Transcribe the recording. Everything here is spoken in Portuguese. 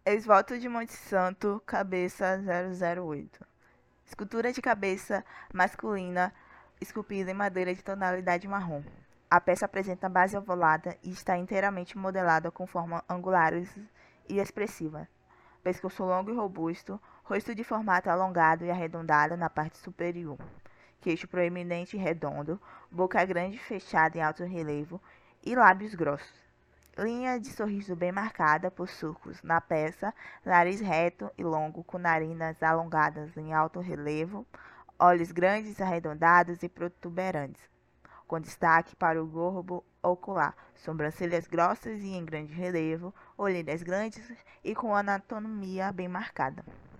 Ex-voto de Monte Santo, cabeça 008. Escultura de cabeça masculina esculpida em madeira de tonalidade marrom. A peça apresenta base ovalada e está inteiramente modelada com formas angulares e expressivas. Pescoço longo e robusto, rosto de formato alongado e arredondado na parte superior. Queixo proeminente e redondo, boca grande fechada em alto relevo e lábios grossos. Linha de sorriso bem marcada por surcos na peça, nariz reto e longo com narinas alongadas em alto relevo, olhos grandes, arredondados e protuberantes, com destaque para o globo ocular, sobrancelhas grossas e em grande relevo, olheiras grandes e com anatomia bem marcada.